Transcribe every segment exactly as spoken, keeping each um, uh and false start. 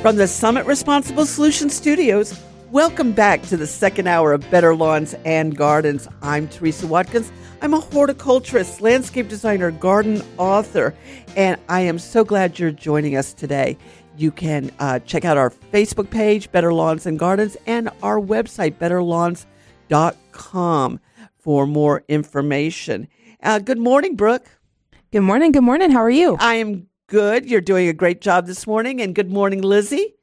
From the Summit Responsible Solutions Studios, welcome back to the second hour of Better Lawns and Gardens. I'm Teresa Watkins. I'm a horticulturist, landscape designer, garden author, and I am so glad you're joining us today. You can uh, check out our Facebook page, Better Lawns and Gardens, and our website, better lawns dot com, for more information. Uh, good morning, Brooke. Good morning. Good morning. How are you? I am good. You're doing a great job this morning. And good morning, Lizzie.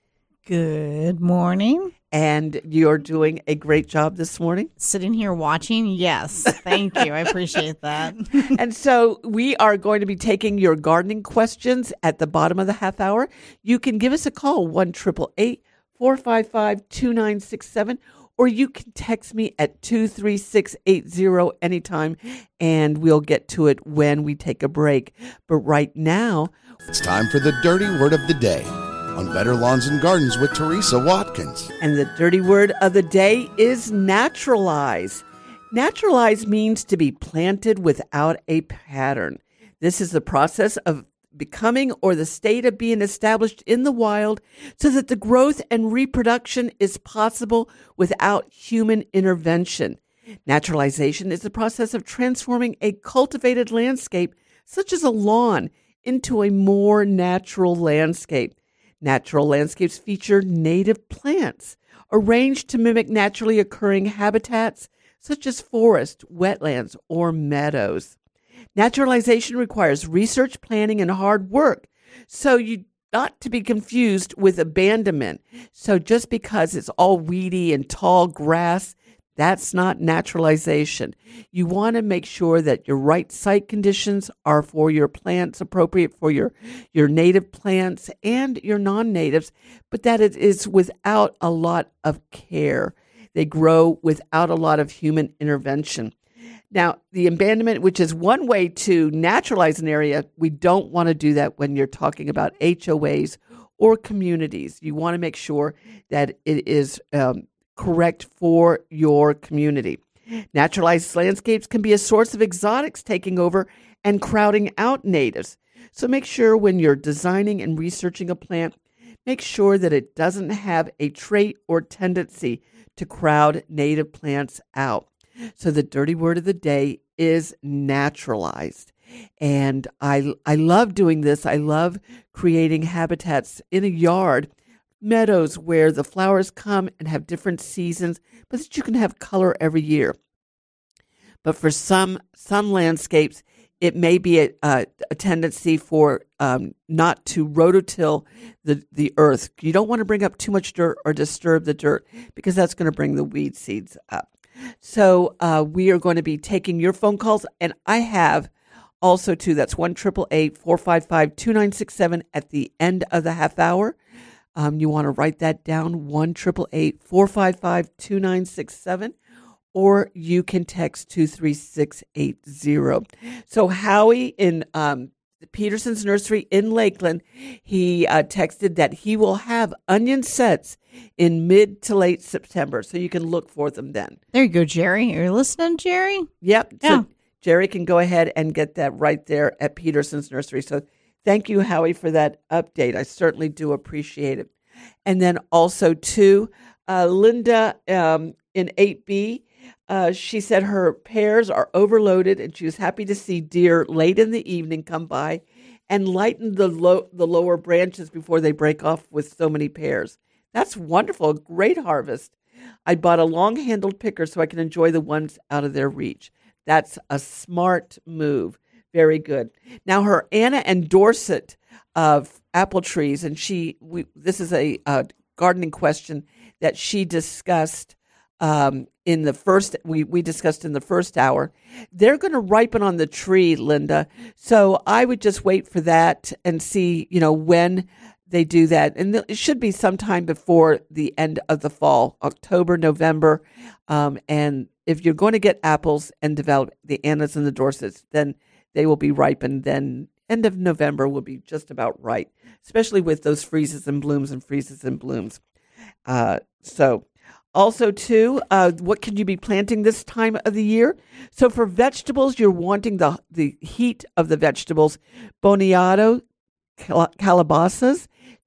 Good morning. And you're doing a great job this morning. Sitting here watching, yes. Thank you. I appreciate that. And so we are going to be taking your gardening questions at the bottom of the half hour. You can give us a call, one eight eight eight, four five five, two nine six seven, or you can text me at two three six eight zero anytime, and we'll get to it when we take a break. But right now, it's time for the dirty word of the day on Better Lawns and Gardens with Teresa Watkins. And the dirty word of the day is naturalize. Naturalize means to be planted without a pattern. This is the process of becoming or the state of being established in the wild so that the growth and reproduction is possible without human intervention. Naturalization is the process of transforming a cultivated landscape, such as a lawn, into a more natural landscape. Natural landscapes feature native plants arranged to mimic naturally occurring habitats such as forest, wetlands, or meadows. Naturalization requires research, planning, and hard work, so you not to be confused with abandonment. So just because it's all weedy and tall grass, that's not naturalization. You want to make sure that your right site conditions are for your plants, appropriate for your, your native plants and your non-natives, but that it is without a lot of care. They grow without a lot of human intervention. Now, the abandonment, which is one way to naturalize an area, we don't want to do that when you're talking about H O As or communities. You want to make sure that it is um, correct for your community. Naturalized landscapes can be a source of exotics taking over and crowding out natives. So make sure when you're designing and researching a plant, make sure that it doesn't have a trait or tendency to crowd native plants out. So the dirty word of the day is naturalized. And I, I love doing this. I love creating habitats in a yard, meadows where the flowers come and have different seasons, but that you can have color every year. But for some some landscapes, it may be a, a, a tendency for um, not to rototill the, the earth. You don't want to bring up too much dirt or disturb the dirt because that's going to bring the weed seeds up. So uh, we are going to be taking your phone calls, and I have also too, that's one eight eight eight, four five five, two nine six seven at the end of the half hour. Um, you want to write that down, one eight eight eight, four five five, two nine six seven, or you can text two three six eight zero. So Howie in um, Peterson's Nursery in Lakeland, he uh, texted that he will have onion sets in mid to late September, so you can look for them then. There you go, Jerry. Are you listening, Jerry? Yep. Yeah. So Jerry can go ahead and get that right there at Peterson's Nursery. So thank you, Howie, for that update. I certainly do appreciate it. And then also, too, uh, Linda um, in eight B, uh, she said her pears are overloaded, and she was happy to see deer late in the evening come by and lighten the, low, the lower branches before they break off with so many pears. That's wonderful. Great harvest. I bought a long-handled picker so I can enjoy the ones out of their reach. That's a smart move. Very good. Now, her Anna and Dorset of apple trees, and she, we, this is a uh, gardening question that she discussed um, in the first, we, we discussed in the first hour. They're going to ripen on the tree, Linda. So I would just wait for that and see, you know, when they do that. And it should be sometime before the end of the fall, October, November. Um, and if you're going to get apples and develop the Annas and the Dorsets, then they will be ripened. Then end of November will be just about right, especially with those freezes and blooms and freezes and blooms. Uh, so also, too, uh, what can you be planting this time of the year? So for vegetables, you're wanting the, the heat of the vegetables, boniato, cal- calabasas,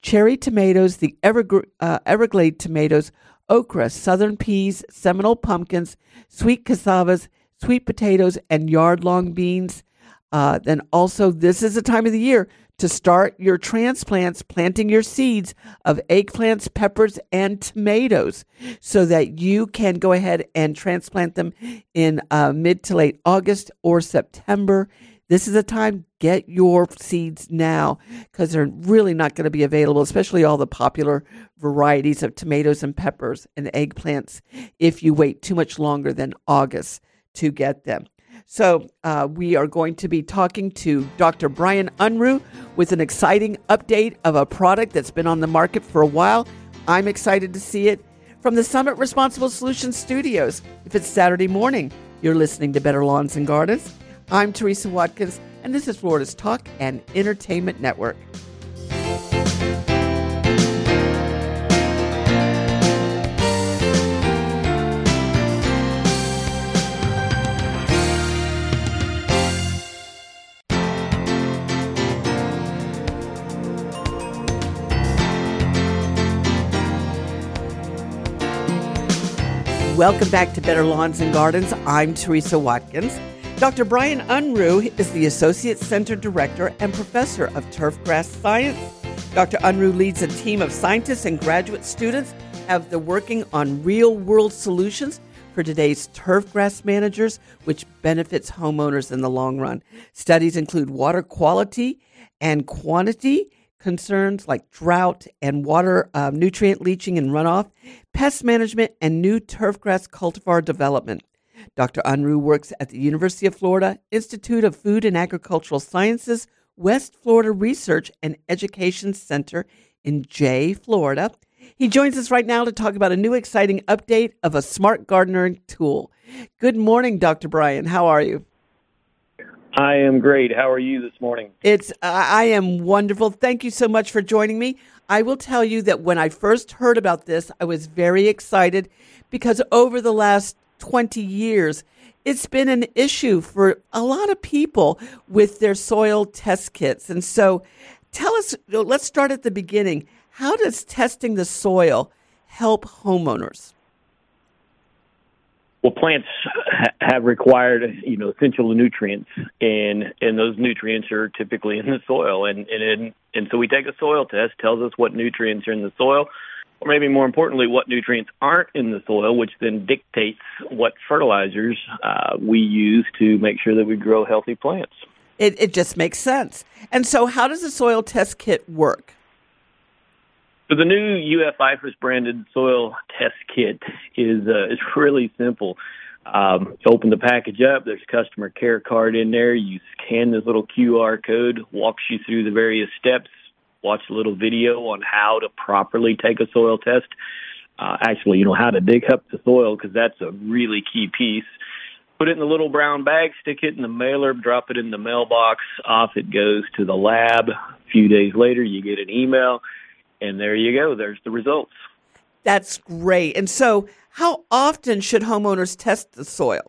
cherry tomatoes, the Evergr- uh, Everglade tomatoes, okra, southern peas, Seminole pumpkins, sweet cassavas, sweet potatoes, and yard-long beans. Uh, then also, this is the time of the year to start your transplants, planting your seeds of eggplants, peppers, and tomatoes so that you can go ahead and transplant them in uh, mid to late August or September. This is the time, get your seeds now because they're really not going to be available, especially all the popular varieties of tomatoes and peppers and eggplants if you wait too much longer than August to get them. So uh, we are going to be talking to Doctor Brian Unruh with an exciting update of a product that's been on the market for a while. I'm excited to see it. From the Summit Responsible Solutions Studios, if it's Saturday morning, you're listening to Better Lawns and Gardens. I'm Teresa Watkins, and this is Florida's Talk and Entertainment Network. Welcome back to Better Lawns and Gardens. I'm Teresa Watkins. Doctor Brian Unruh is the Associate Center Director and Professor of Turfgrass Science. Doctor Unruh leads a team of scientists and graduate students have the working on real-world solutions for today's turfgrass managers, which benefits homeowners in the long run. Studies include water quality and quantity, concerns like drought and water uh, nutrient leaching and runoff, pest management, and new turfgrass cultivar development. Doctor Unruh works at the University of Florida Institute of Food and Agricultural Sciences, West Florida Research and Education Center in Jay, Florida. He joins us right now to talk about a new exciting update of a smart gardening tool. Good morning, Doctor Brian. How are you? I am great. How are you this morning? It's I am wonderful. Thank you so much for joining me. I will tell you that when I first heard about this, I was very excited because over the last twenty years, it's been an issue for a lot of people with their soil test kits. And so tell us, let's start at the beginning. How does testing the soil help homeowners? Well, plants ha- have required, you know, essential nutrients, and and those nutrients are typically in the soil. And and in, and so we take a soil test, tells us what nutrients are in the soil, or maybe more importantly, what nutrients aren't in the soil, which then dictates what fertilizers uh, we use to make sure that we grow healthy plants. It it just makes sense. And so, how does the soil test kit work? So the new U F I F R S branded soil test kit is uh, is really simple. Um, you open the package up. There's a customer care card in there. You scan this little Q R code, walks you through the various steps. Watch a little video on how to properly take a soil test. Uh, actually, you know, how to dig up the soil, because that's a really key piece. Put it in the little brown bag, stick it in the mailer, drop it in the mailbox. Off it goes to the lab. A few days later, you get an email. And there you go. There's the results. That's great. And so how often should homeowners test the soil?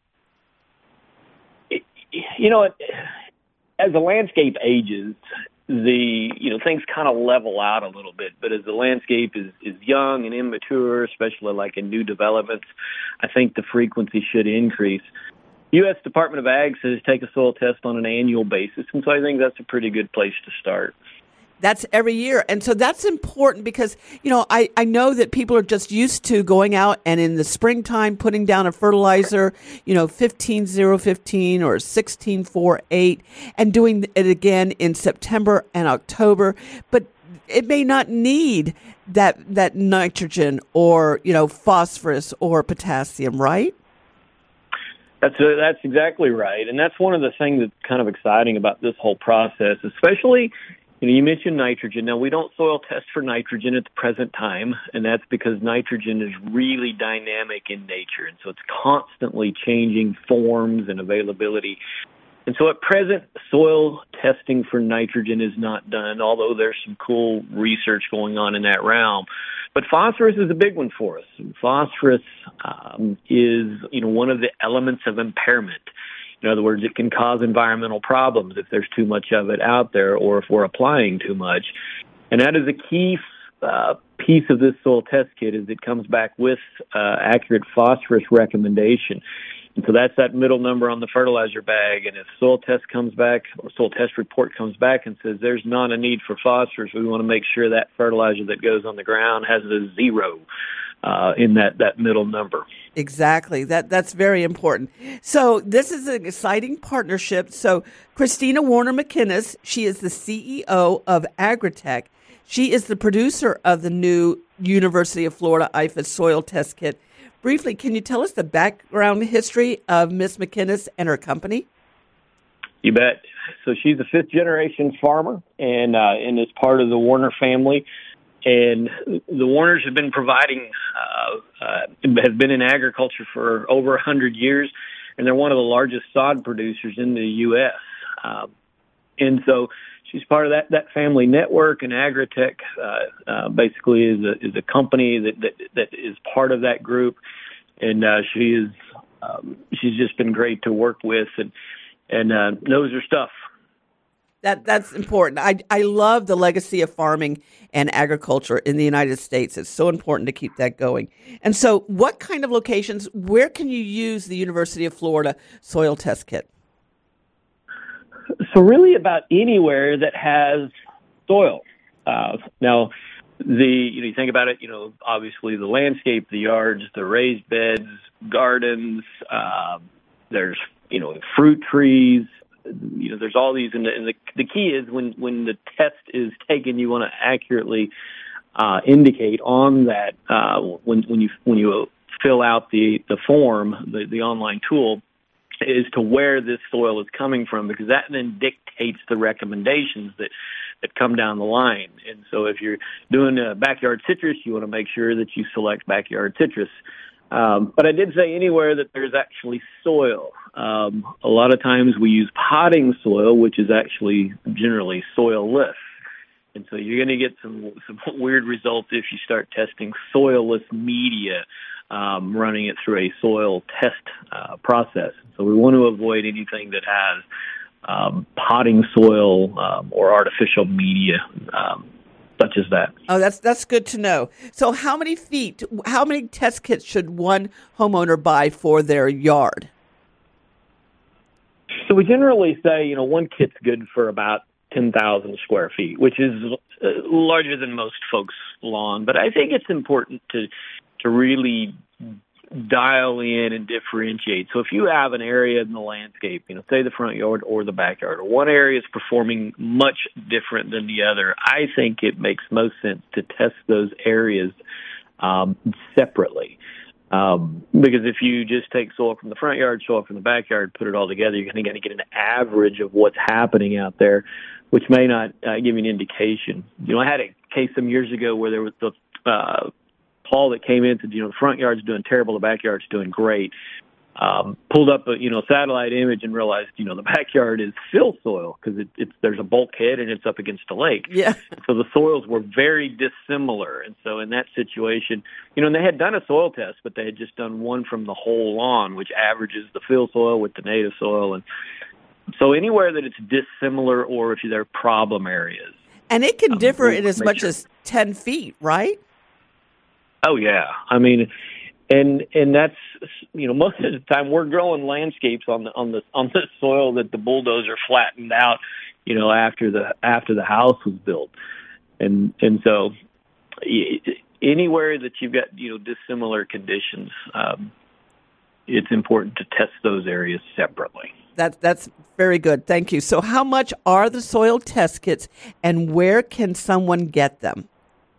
You know, as the landscape ages, the, you know, things kind of level out a little bit. But as the landscape is, is young and immature, especially like in new developments, I think the frequency should increase. U S Department of Ag says take a soil test on an annual basis. And so I think that's a pretty good place to start. That's every year. And so that's important because, you know, I, I know that people are just used to going out and in the springtime putting down a fertilizer, you know, fifteen oh fifteen or sixteen four eight and doing it again in September and October. But it may not need that that nitrogen or, you know, phosphorus or potassium, right? That's uh, that's exactly right. And that's one of the things that's kind of exciting about this whole process, especially. You know, you mentioned nitrogen. Now, we don't soil test for nitrogen at the present time, and that's because nitrogen is really dynamic in nature, and so it's constantly changing forms and availability. And so at present, soil testing for nitrogen is not done, although there's some cool research going on in that realm. But phosphorus is a big one for us. Phosphorus um, is, you know, one of the elements of impairment. In other words, it can cause environmental problems if there's too much of it out there or if we're applying too much. And that is a key uh, piece of this soil test kit is it comes back with uh, accurate phosphorus recommendation. And so that's that middle number on the fertilizer bag. And if soil test comes back or soil test report comes back and says there's not a need for phosphorus, we want to make sure that fertilizer that goes on the ground has a zero uh, in that, that middle number. Exactly. That that's very important. So this is an exciting partnership. So Christina Warner McInnes, she is the C E O of Agritech. She is the producer of the new University of Florida I F A S soil test kit. Briefly, can you tell us the background history of Miss McInnes and her company? You bet. So she's a fifth-generation farmer and uh, and is part of the Warner family. And the Warners have been providing, uh, uh, have been in agriculture for over one hundred years, and they're one of the largest sod producers in the U S Uh, and so she's part of that, that family network, and Agritech uh, uh, basically is a, is a company that, that, that is part of that group. And uh, she is um, she's just been great to work with and, and uh, knows her stuff. That that's important. I I love the legacy of farming and agriculture in the United States. It's so important to keep that going. And so what kind of locations, where can you use the University of Florida soil test kit? So really about anywhere that has soil. Uh, now, the you know you think about it, you know, obviously the landscape, the yards, the raised beds, gardens, uh, there's, you know, fruit trees, you know, there's all these, and the, and the, the key is when, when the test is taken, you want to accurately uh, indicate on that uh, when when you when you fill out the the form, the, the online tool, is to where this soil is coming from, because that then dictates the recommendations that that come down the line. And so if you're doing a backyard citrus, you want to make sure that you select backyard citrus. Um, but I did say anywhere that there's actually soil. Um, a lot of times we use potting soil, which is actually generally soil-less. And so you're going to get some, some weird results if you start testing soil-less media, um, running it through a soil test uh, process. So we want to avoid anything that has um, potting soil um, or artificial media um such as that. Oh, that's that's good to know. So how many feet, how many test kits should one homeowner buy for their yard? So we generally say, you know, one kit's good for about ten thousand square feet, which is uh, larger than most folks' lawn. But I think it's important to to really dial in and differentiate. So if you have an area in the landscape, you know, say the front yard or the backyard, or one area is performing much different than the other, I think it makes most sense to test those areas um, separately. Um, because if you just take soil from the front yard, soil from the backyard, put it all together, you're going to get an average of what's happening out there, which may not uh, give you an indication. You know, I had a case some years ago where there was the uh, call that came in and said, you know, the front yard's doing terrible, the backyard's doing great. Um, pulled up a, you know, satellite image and realized, you know, the backyard is fill soil because it, it's, there's a bulkhead and it's up against a lake. Yeah. So the soils were very dissimilar. And so in that situation, you know, and they had done a soil test, but they had just done one from the whole lawn, which averages the fill soil with the native soil. And so anywhere that it's dissimilar or if there are problem areas. And it can um, differ we'll in as much sure. as ten feet, right? Oh, yeah. I mean, and and that's, you know, most of the time we're growing landscapes on the on the on the soil that the bulldozer flattened out, you know, after the after the house was built, and and so anywhere that you've got, you know, dissimilar conditions, um, it's important to test those areas separately. That that's very good. Thank you. So, how much are the soil test kits, and where can someone get them?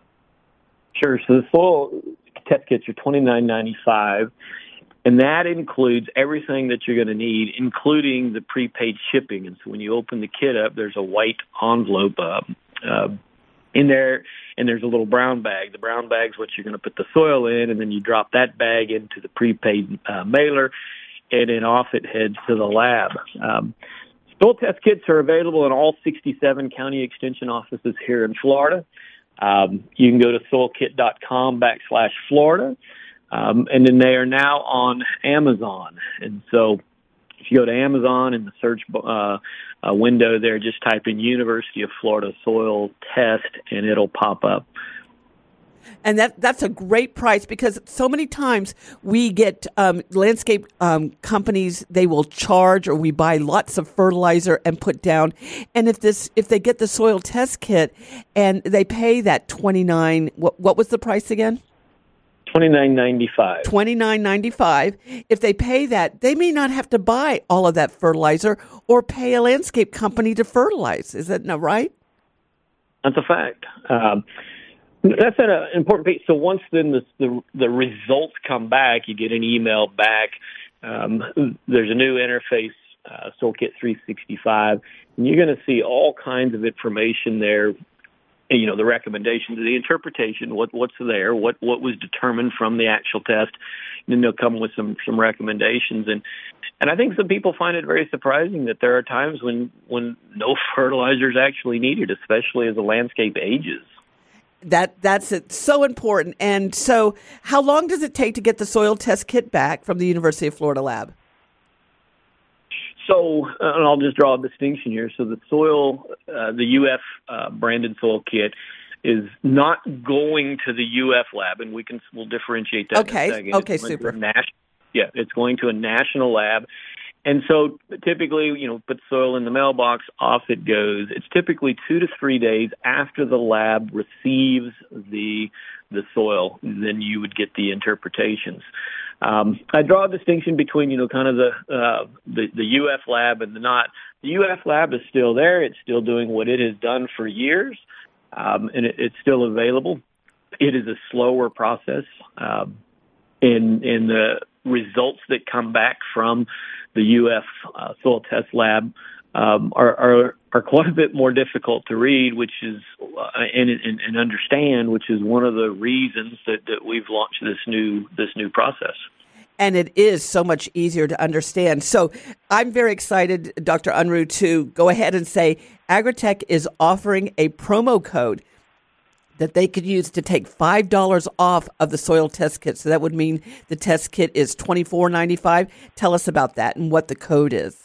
Sure. So the soil test kits are twenty-nine ninety-five, and that includes everything that you're going to need, including the prepaid shipping. And so when you open the kit up, there's a white envelope uh, uh, in there, and there's a little brown bag. The brown bag's what you're going to put the soil in, and then you drop that bag into the prepaid uh, mailer, and then off it heads to the lab. Um, soil test kits are available in all sixty-seven county extension offices here in Florida. Um, you can go to soilkit.com backslash Florida, um, and then they are now on Amazon. And so If you go to Amazon in the search uh, uh, window there, just type in University of Florida Soil Test, and it'll pop up. And that that's a great price, because so many times we get um, landscape um, companies, they will charge, or we buy lots of fertilizer and put down. And if this if they get the soil test kit and they pay that twenty-nine, what, what was the price again? twenty-nine ninety-five. twenty-nine ninety-five. If they pay that, they may not have to buy all of that fertilizer or pay a landscape company to fertilize. Is that not right? That's a fact. Um, that's an uh, important piece. So once then the, the the results come back, you get an email back. Um, there's a new interface, uh, SoilKit three sixty-five, and you're going to see all kinds of information there. You know, the recommendations, the interpretation, what what's there, what what was determined from the actual test, and then they'll come with some some recommendations. And and I think some people find it very surprising that there are times when when no fertilizer is actually needed, especially as the landscape ages. That that's it. So important. And so, how long does it take to get the soil test kit back from the University of Florida lab? So, uh, and I'll just draw a distinction here. So the soil, uh, the U F uh, branded soil kit is not going to the U F lab, and we can we'll differentiate that. Okay. In a second. Okay. It's Super. Nas- yeah, it's going to a national lab, and so typically, you know, put soil in the mailbox, off it goes. It's typically two to three days after the lab receives the the soil, then you would get the interpretations. Um, I draw a distinction between, you know, kind of the, uh, the the U F lab and the not. The U F lab is still there. It's still doing what it has done for years, um, and it, it's still available. It is a slower process, um, and, and the results that come back from the U F uh, soil test lab um, are, are are quite a bit more difficult to read, which is uh, and, and and understand, which is one of the reasons that, that we've launched this new this new process. And it is so much easier to understand. So I'm very excited, Doctor Unruh, to go ahead and say Agritech is offering a promo code that they could use to take five dollars off of the soil test kit. So that would mean the test kit is twenty-four ninety-five. Tell us about that and what the code is.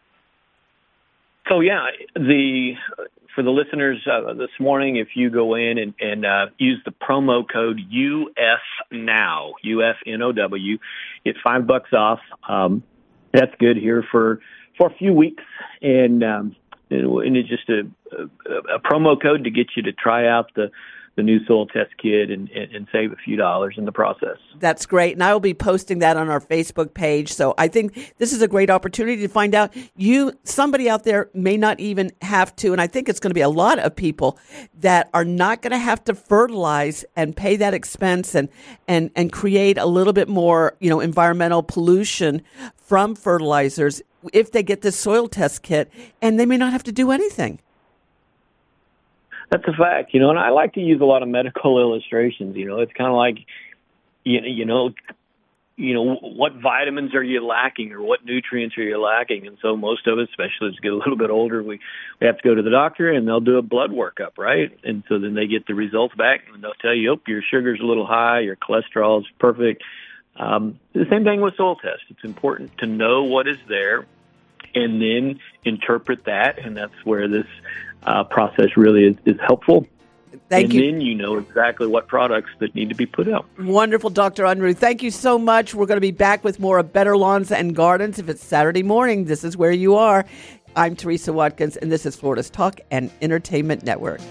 So yeah, the for the listeners uh, this morning, if you go in and, and uh, use the promo code U F Now, U F N O W, get five bucks off. Um, that's good here for for a few weeks, and um, and it's just a, a, a promo code to get you to try out the. the new soil test kit and, and, and save a few dollars in the process. That's great. And I will be posting that on our Facebook page. So I think this is a great opportunity to find out you, somebody out there may not even have to. And I think it's going to be a lot of people that are not going to have to fertilize and pay that expense and, and, and create a little bit more, you know, environmental pollution from fertilizers if they get this soil test kit, and they may not have to do anything. That's a fact, you know, and I like to use a lot of medical illustrations. You know, it's kind of like, you know, you know, you know, what vitamins are you lacking or what nutrients are you lacking? And so most of us, especially as we get a little bit older, we, we have to go to the doctor and they'll do a blood workup, right? And so then they get the results back and they'll tell you, oh, your sugar's a little high, your cholesterol is perfect. Um, the same thing with soil tests. It's important to know what is there and then interpret that, and that's where this uh, process really is, is helpful. Thank and you. then you know exactly what products that need to be put out. Wonderful, Doctor Unruh. Thank you so much. We're going to be back with more of Better Lawns and Gardens. If it's Saturday morning, this is where you are. I'm Teresa Watkins, and this is Florida's Talk and Entertainment Network.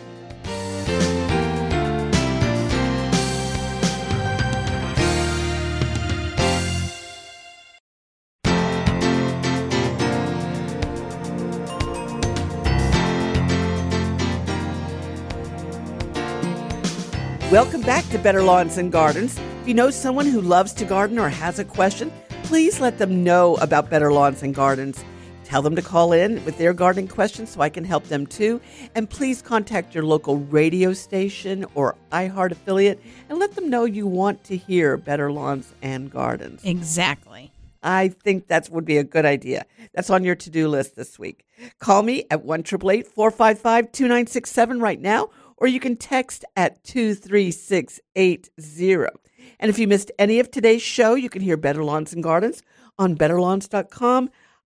Welcome back to Better Lawns and Gardens. If you know someone who loves to garden or has a question, please let them know about Better Lawns and Gardens. Tell them to call in with their gardening questions so I can help them too. And please contact your local radio station or iHeart affiliate and let them know you want to hear Better Lawns and Gardens. Exactly. I think that would be a good idea. That's on your to-do list this week. Call me at one eight eight eight, four five five, two nine six seven right now, or you can text at two three six eight zero. And if you missed any of today's show, you can hear Better Lawns and Gardens on better lawns dot com,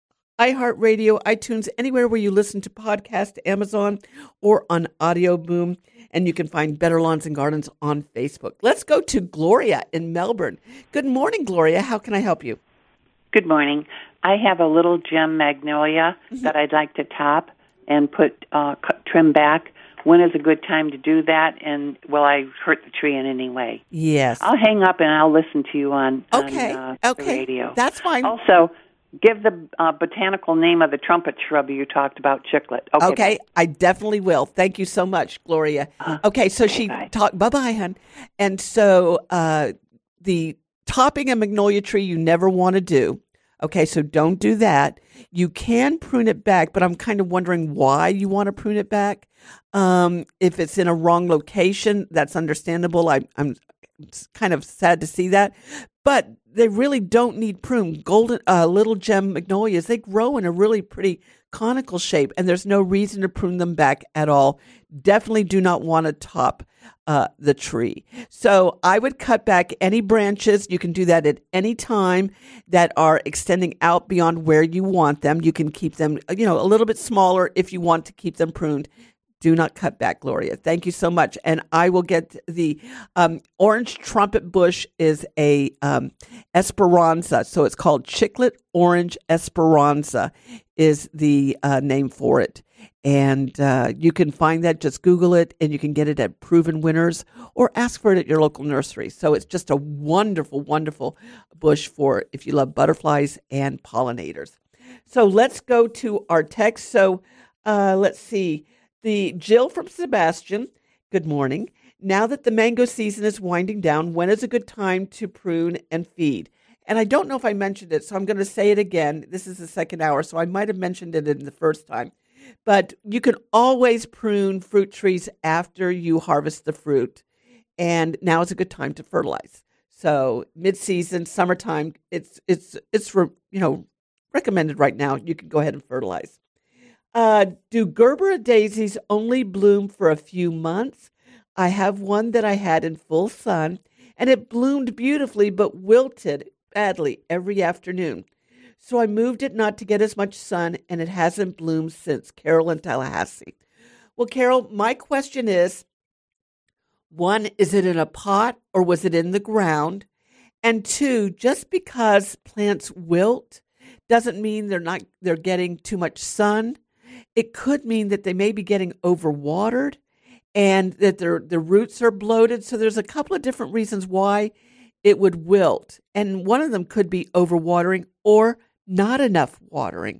iHeartRadio, iTunes, anywhere where you listen to podcasts, Amazon, or on Audio Boom. And you can find Better Lawns and Gardens on Facebook. Let's go to Gloria in Melbourne. Good morning, Gloria. How can I help you? Good morning. I have a little gem magnolia mm-hmm. that I'd like to top and put uh, trim back. When is a good time to do that, and will I hurt the tree in any way? Yes. I'll hang up and I'll listen to you on, okay. on uh, okay. the radio. That's fine. Also, give the uh, botanical name of the trumpet shrub you talked about, Chicklet. Okay, okay. I definitely will. Thank you so much, Gloria. Uh, okay, so she bye. talked, bye-bye, hon. And so uh, the topping a magnolia tree you never want to do. Okay, so don't do that. You can prune it back, but I'm kind of wondering why you want to prune it back. Um, if it's in a wrong location, that's understandable. I, I'm kind of sad to see that. But they really don't need prune. Golden, uh, little gem magnolias, they grow in a really pretty conical shape, and there's no reason to prune them back at all. Definitely do not want to top uh, the tree. So I would cut back any branches. You can do that at any time that are extending out beyond where you want them. You can keep them, you know, a little bit smaller if you want to keep them pruned. Do not cut back, Gloria. Thank you so much. And I will get the um, orange trumpet bush is a um, Esperanza. So it's called Chicklet Orange Esperanza is the uh, name for it. And uh, you can find that. Just Google it, and you can get it at Proven Winners or ask for it at your local nursery. So it's just a wonderful, wonderful bush for if you love butterflies and pollinators. So let's go to our text. So uh, let's see. The Jill from Sebastian, good morning. Now that the mango season is winding down, when is a good time to prune and feed? And I don't know if I mentioned it, so I'm going to say it again. This is the second hour, so I might have mentioned it in the first time. But you can always prune fruit trees after you harvest the fruit. And now is a good time to fertilize. So mid-season, summertime, it's it's it's you know recommended right now. You can go ahead and fertilize. Uh, do Gerbera daisies only bloom for a few months? I have one that I had in full sun, and it bloomed beautifully but wilted badly every afternoon. So I moved it not to get as much sun, and it hasn't bloomed since. Carol in Tallahassee. Well, Carol, my question is, one, is it in a pot or was it in the ground? And two, just because plants wilt doesn't mean they're not they're getting too much sun. It could mean that they may be getting overwatered and that their, their roots are bloated. So there's a couple of different reasons why it would wilt. And one of them could be overwatering or not enough watering.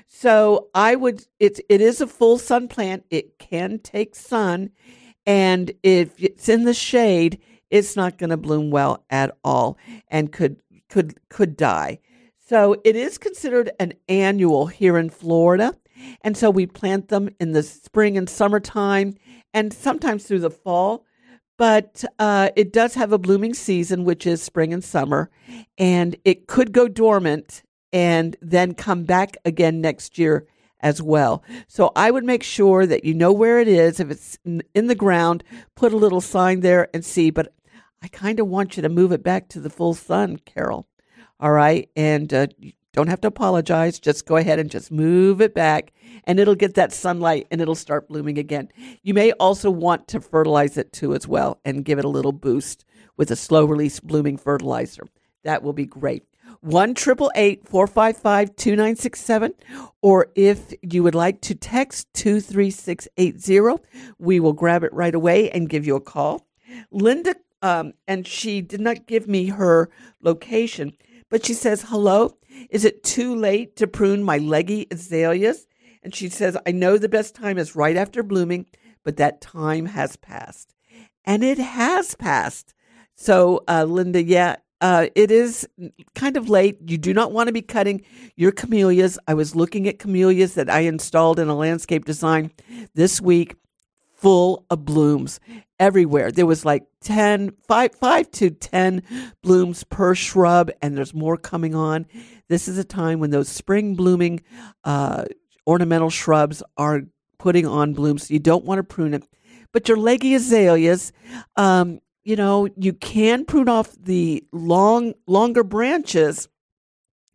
So I would, it, it is a full sun plant. It can take sun. And if it's in the shade, it's not going to bloom well at all and could, could, could die. So it is considered an annual here in Florida. And so we plant them in the spring and summertime and sometimes through the fall. But uh, it does have a blooming season, which is spring and summer. And it could go dormant and then come back again next year as well. So I would make sure that you know where it is. If it's in the ground, put a little sign there and see. But I kind of want you to move it back to the full sun, Carol. All right. And uh, don't have to apologize. Just go ahead and just move it back, and it'll get that sunlight, and it'll start blooming again. You may also want to fertilize it too as well and give it a little boost with a slow-release blooming fertilizer. That will be great. one eight eight eight, four five five, two nine six seven, or if you would like to text two three six eight zero, we will grab it right away and give you a call. Linda, um, and she did not give me her location, but she says, hello. Is it too late to prune my leggy azaleas? And she says, I know the best time is right after blooming, but that time has passed. And it has passed. So, uh, Linda, yeah, uh, it is kind of late. You do not want to be cutting your camellias. I was looking at camellias that I installed in a landscape design this week, full of blooms everywhere. There was like ten, five, five to ten blooms per shrub, and there's more coming on. This is a time when those spring blooming uh, ornamental shrubs are putting on blooms. So you don't want to prune it. But your leggy azaleas, um, you know, you can prune off the long, longer branches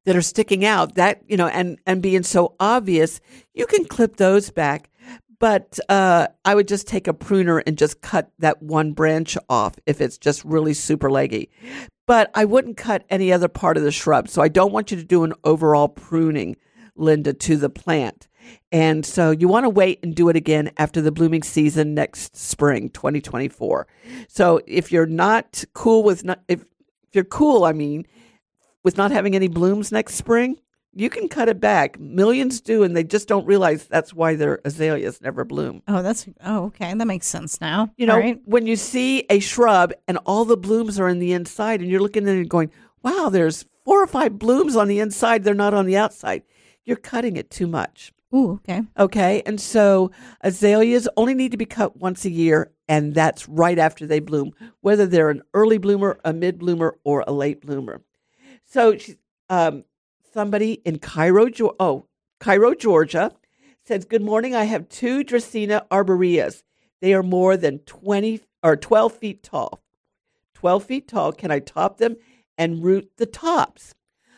that are sticking out, that, you know, and, and being so obvious, you can clip those back. But uh, I would just take a pruner and just cut that one branch off if it's just really super leggy. But I wouldn't cut any other part of the shrub. So I don't want you to do an overall pruning, Linda, to the plant. And so you want to wait and do it again after the blooming season next spring, twenty twenty-four. So if you're not cool with, not, if, if you're cool, I mean, with not having any blooms next spring, you can cut it back. Millions do, and they just don't realize that's why their azaleas never bloom. Oh, that's, oh, okay. That makes sense now. You know, All right. when you see a shrub and all the blooms are in the inside and you're looking at it and going, wow, there's four or five blooms on the inside. They're not on the outside. You're cutting it too much. Ooh, okay. Okay. And so azaleas only need to be cut once a year, and that's right after they bloom, whether they're an early bloomer, a mid bloomer, or a late bloomer. So um, somebody in Cairo, oh, Cairo, Georgia, says, good morning. I have two Dracaena arboreas. They are more than twenty or twelve feet tall. twelve feet tall. Can I top them and root the tops?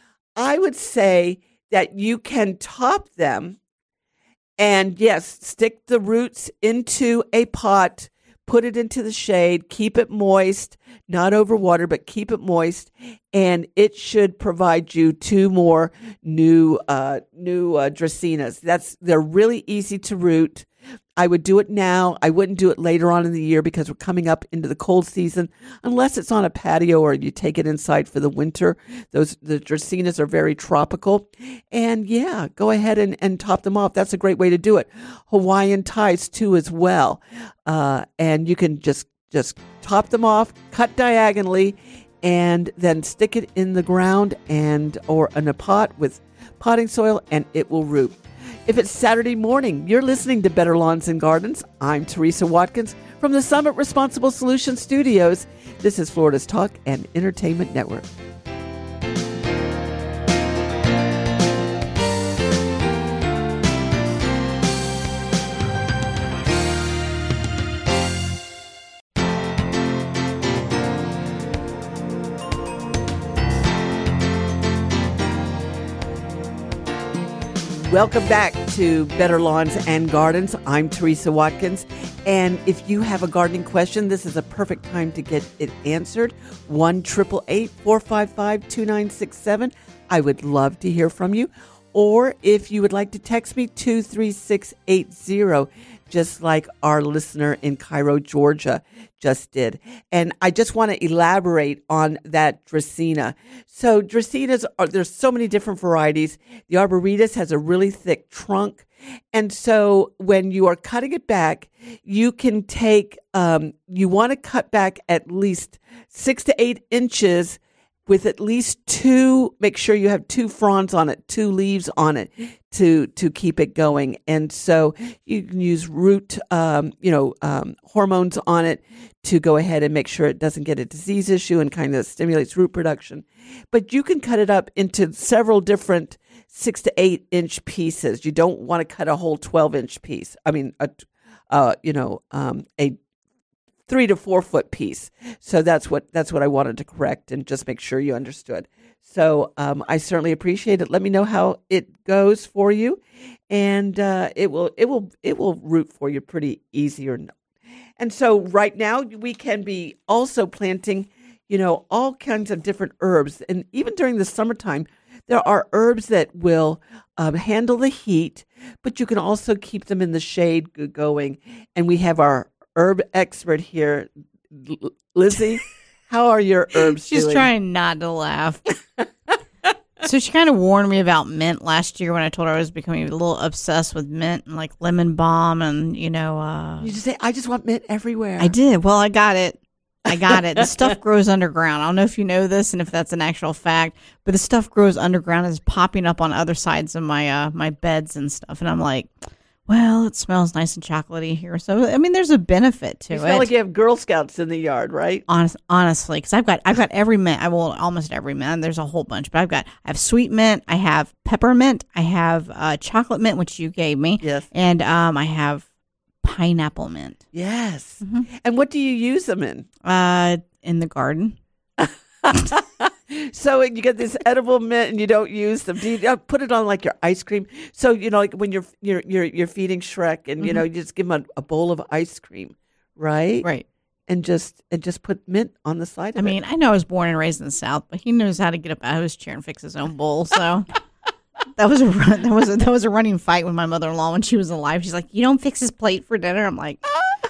I would say that you can top them and, yes, stick the roots into a pot, put it into the shade, keep it moist, not overwater, but keep it moist, and it should provide you two more new uh, new uh, Dracaenas. That's they're really easy to root. I would do it now. I wouldn't do it later on in the year because we're coming up into the cold season, unless it's on a patio or you take it inside for the winter. Those the Dracaenas are very tropical. And yeah, go ahead and, and top them off. That's a great way to do it. Hawaiian ties too as well. Uh, and you can just just top them off, cut diagonally, and then stick it in the ground and or in a pot with potting soil, and it will root. If it's Saturday morning, you're listening to Better Lawns and Gardens. I'm Teresa Watkins from the Summit Responsible Solutions Studios. This is Florida's Talk and Entertainment Network. Welcome back to Better Lawns and Gardens. I'm Teresa Watkins. And if you have a gardening question, this is a perfect time to get it answered. one eight eight eight, four five five, two nine six seven. I would love to hear from you. Or if you would like to text me, two three six eight zero, just like our listener in Cairo, Georgia just did. And I just want to elaborate on that Dracaena. So Dracaenas, are there's so many different varieties. The arboretus has a really thick trunk. And so when you are cutting it back, you can take, um, you want to cut back at least six to eight inches with at least two, make sure you have two fronds on it, two leaves on it to to keep it going. And so you can use root, um, you know, um, hormones on it to go ahead and make sure it doesn't get a disease issue and kind of stimulates root production. But you can cut it up into several different six to eight inch pieces. You don't want to cut a whole twelve inch piece. I mean, a, uh, you know, um, a three to four foot piece. So that's what that's what I wanted to correct and just make sure you understood. So um, I certainly appreciate it. Let me know how it goes for you, and uh, it will it will it will root for you pretty easy. Or no. And so right now we can be also planting, you know, all kinds of different herbs, and even during the summertime, there are herbs that will um, handle the heat, but you can also keep them in the shade going. And we have our herb expert here, L- Lizzie. How are your herbs She's doing? trying not to laugh. So she kind of warned me about mint last year when I told her I was becoming a little obsessed with mint and like lemon balm and, you know. Uh, You just say, I just want mint everywhere. I did. Well, I got it. I got it. The stuff grows underground. I don't know if you know this and if that's an actual fact, but the stuff grows underground and is popping up on other sides of my uh, my beds and stuff. And I'm like, well, it smells nice and chocolatey here. So, I mean, there's a benefit to You it. smell like you have Girl Scouts in the yard, right? Honest, honestly, because I've got I've got every mint. I will almost every mint. There's a whole bunch, but I've got I have sweet mint. I have peppermint. I have uh, chocolate mint, which you gave me. Yes. And um, I have pineapple mint. Yes. Mm-hmm. And what do you use them in? Uh, in the garden. So you get this edible mint and you don't use them. Do you uh, put it on like your ice cream? So, you know, like when you're you're you're, you're feeding Shrek and, mm-hmm. you know, you just give him a, a bowl of ice cream, right? Right. And just and just put mint on the side of I it. mean, I know I was born and raised in the South, but he knows how to get up out of his chair and fix his own bowl. So that was a run, that was a, that was a running fight with my mother-in-law when she was alive. She's like, "You don't fix his plate for dinner." I'm like,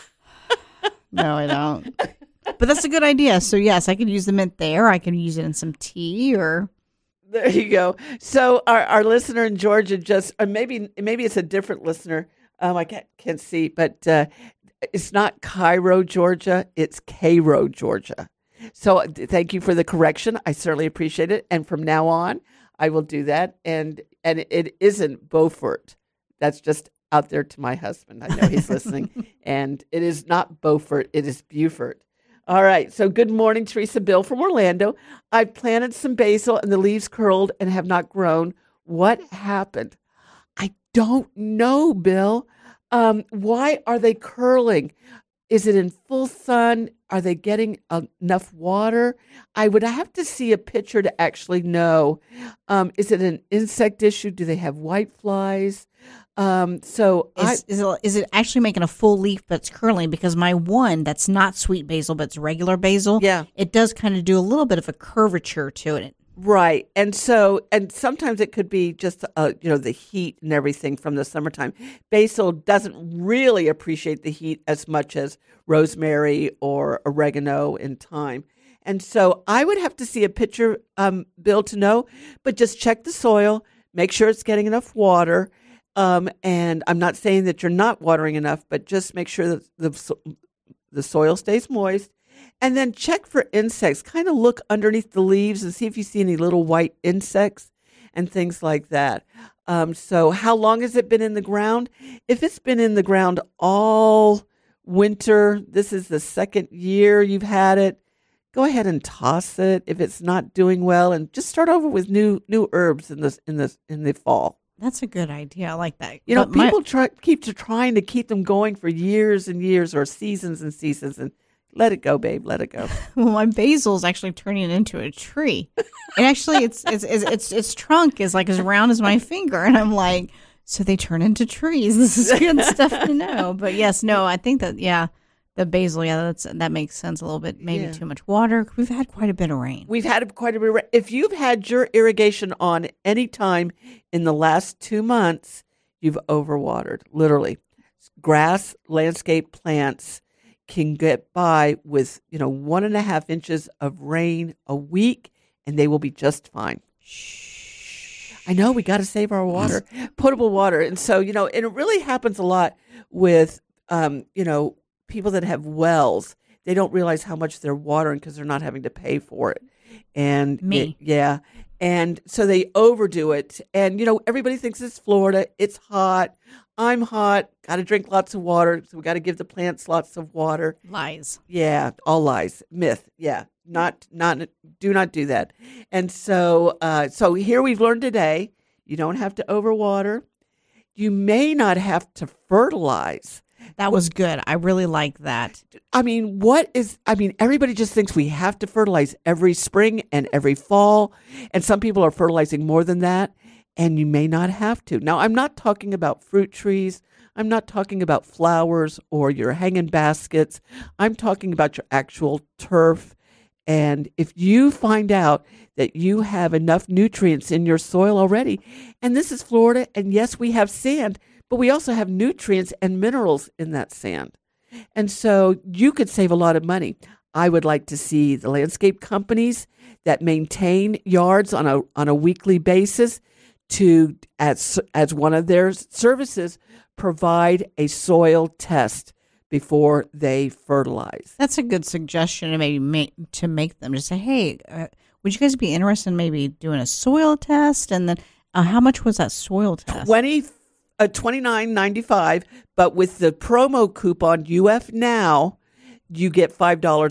"No, I don't." But that's a good idea. So yes, I could use the mint there. I could use it in some tea or. There you go. So our, our listener in Georgia just, or maybe maybe it's a different listener. Um, I can't, can't see, but uh, it's not Cairo, Georgia. It's Cairo, Georgia. So thank you for the correction. I certainly appreciate it. And from now on, I will do that. And and it isn't Beaufort. That's just out there to my husband. I know he's listening. And it is not Beaufort. It is Beaufort. All right. So good morning, Teresa. Bill from Orlando. I've planted some basil and the leaves curled and have not grown. What happened? I don't know, Bill. Um, why are they curling? Is it in full sun? Are they getting uh, enough water? I would have to see a picture to actually know. Um, is it an insect issue? Do they have white flies? Um, so is, I, is, it, is it actually making a full leaf but it's curling? Because my one that's not sweet basil but it's regular basil, yeah, it does kind of do a little bit of a curvature to it. Right. And so, and sometimes it could be just, uh, you know, the heat and everything from the summertime. Basil doesn't really appreciate the heat as much as rosemary or oregano in time. And so I would have to see a picture, um, Bill, to know, but just check the soil, make sure it's getting enough water. Um, and I'm not saying that you're not watering enough, but just make sure that the, the soil stays moist. And then check for insects. Kind of look underneath the leaves and see if you see any little white insects and things like that. Um, so how long has it been in the ground? If it's been in the ground all winter, this is the second year you've had it, go ahead and toss it if it's not doing well, and just start over with new new herbs in this in this in the fall. That's a good idea. I like that. You know, But my- people try keep to trying to keep them going for years and years or seasons and seasons, and let it go, babe. Let it go. Well, my basil is actually turning into a tree. And actually, it's, it's it's it's its trunk is like as round as my finger, and I'm like, so they turn into trees. This is good stuff to know. But yes, no, I think that yeah, the basil, yeah, that's that makes sense a little bit. Maybe Yeah. too much water. We've had quite a bit of rain. We've had quite a bit of rain. If you've had your irrigation on any time in the last two months, you've overwatered. Literally, grass, landscape plants can get by with, you know, one and a half inches of rain a week, and they will be just fine. Shh. I know we got to save our water, potable water. And so, you know, and it really happens a lot with, um, you know, people that have wells. They don't realize how much they're watering because they're not having to pay for it. And Me. it- yeah. And so they overdo it. And, you know, everybody thinks it's Florida. It's hot. I'm hot. Got to drink lots of water. So we got to give the plants lots of water. Lies. Yeah. All lies. Myth. Yeah. Not, not, do not do that. And so, uh, so here we've learned today, you don't have to overwater. You may not have to fertilize. That was good. I really like that. I mean, what is, I mean, everybody just thinks we have to fertilize every spring and every fall. And some people are fertilizing more than that. And you may not have to. Now, I'm not talking about fruit trees. I'm not talking about flowers or your hanging baskets. I'm talking about your actual turf. And if you find out that you have enough nutrients in your soil already, and this is Florida, and yes, we have sand, but we also have nutrients and minerals in that sand. And so you could save a lot of money. I would like to see the landscape companies that maintain yards on a on a weekly basis to, as as one of their services, provide a soil test before they fertilize. That's a good suggestion to maybe make to make them just say, hey, uh, would you guys be interested in maybe doing a soil test? And then uh, how much was that soil test? Twenty. Uh, twenty-nine ninety-five, but with the promo coupon U F Now, you get five dollars off.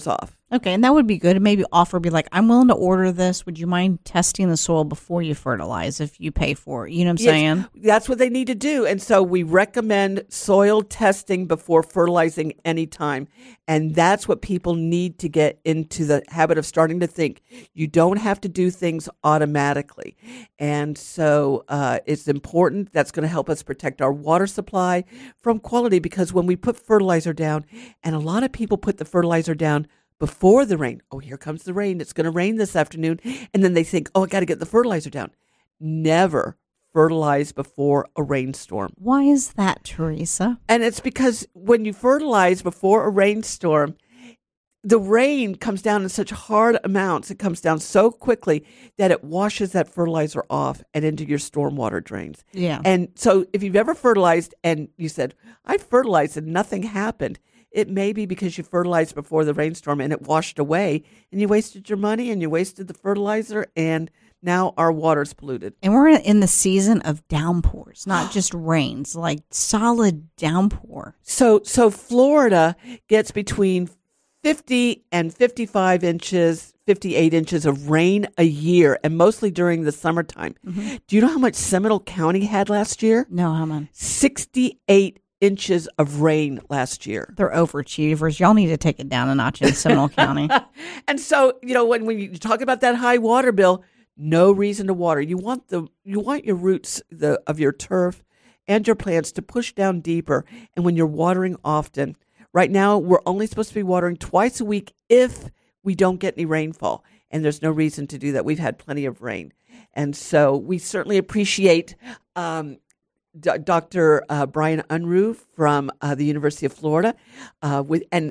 Okay, and that would be good. And maybe offer, be like, I'm willing to order this. Would you mind testing the soil before you fertilize if you pay for it? You know what I'm Yes, saying? that's what they need to do. And so we recommend soil testing before fertilizing anytime. And that's what people need to get into the habit of starting to think. You don't have to do things automatically. And so uh, it's important. That's going to help us protect our water supply from quality, because when we put fertilizer down, and a lot of people put the fertilizer down before the rain. Oh, here comes the rain. It's going to rain this afternoon. And then they think, oh, I got to get the fertilizer down. Never fertilize before a rainstorm. Why is that, Teresa? And it's because when you fertilize before a rainstorm, the rain comes down in such hard amounts. It comes down so quickly that it washes that fertilizer off and into your stormwater drains. Yeah. And so if you've ever fertilized and you said, I fertilized and nothing happened, it may be because you fertilized before the rainstorm and it washed away and you wasted your money and you wasted the fertilizer, and now our water's polluted. And we're in the season of downpours, not just rains, like solid downpour. So so Florida gets between fifty and fifty-five inches, fifty-eight inches of rain a year, and mostly during the summertime. Mm-hmm. Do you know how much Seminole County had last year? No, how much? sixty-eight inches of rain last year. They're overachievers. Y'all need to take it down a notch in Seminole County. And so, you know, when, when you talk about that high water bill, no reason to water. You want the you want your roots the of your turf and your plants to push down deeper. And when you're watering often, right now we're only supposed to be watering twice a week if we don't get any rainfall. And there's no reason to do that. We've had plenty of rain. And so we certainly appreciate um, D- Doctor Uh, Brian Unruh from uh, the University of Florida, uh, with and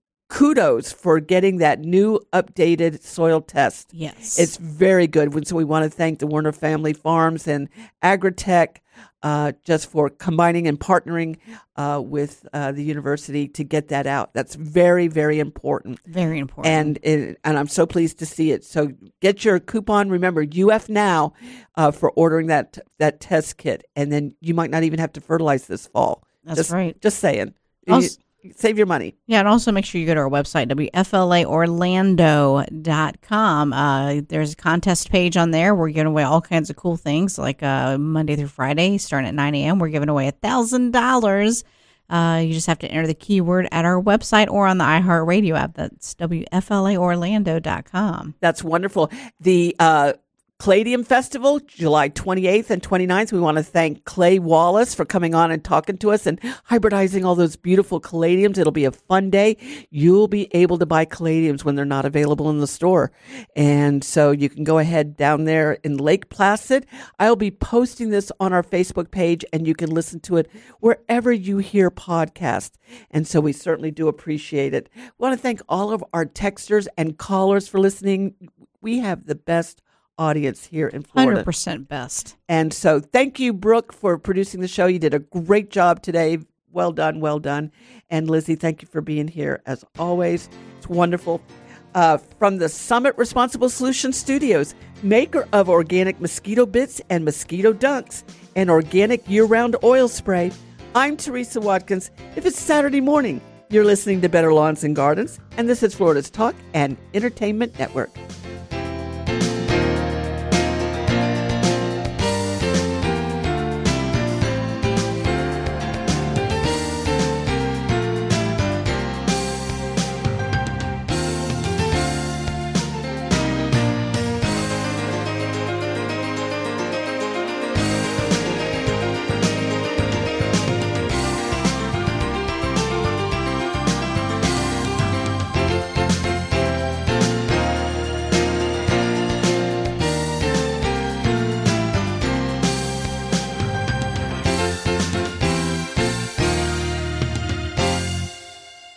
kudos for getting that new updated soil test. Yes. It's very good. So we want to thank the Werner Family Farms and Agritech uh, just for combining and partnering uh, with uh, the university to get that out. That's very, very important. Very important. And it, and I'm so pleased to see it. So get your coupon. Remember, U F Now uh, for ordering that that test kit. And then you might not even have to fertilize this fall. That's just, right. Just saying. Also, You, save your money. Yeah, and also make sure you go to our website, W F L A Orlando dot com. Uh, there's a contest page on there. We're giving away all kinds of cool things, like uh, Monday through Friday, starting at nine a.m. We're giving away one thousand dollars. Uh, you just have to enter the keyword at our website or on the iHeartRadio app. That's W F L A Orlando dot com. That's wonderful. The uh, Caladium Festival, July twenty-eighth and twenty-ninth. We want to thank Clay Wallace for coming on and talking to us and hybridizing all those beautiful caladiums. It'll be a fun day. You'll be able to buy caladiums when they're not available in the store. And so you can go ahead down there in Lake Placid. I'll be posting this on our Facebook page, and you can listen to it wherever you hear podcasts. And so we certainly do appreciate it. We want to thank all of our texters and callers for listening. We have the best audience here in Florida. one hundred percent best. And so thank you, Brooke, for producing the show. You did a great job today. Well done, well done. And Lizzie, thank you for being here as always. It's wonderful. Uh, from the Summit Responsible Solutions Studios, maker of organic mosquito bits and mosquito dunks and organic year-round oil spray, I'm Teresa Watkins. If it's Saturday morning, you're listening to Better Lawns and Gardens, and this is Florida's Talk and Entertainment Network.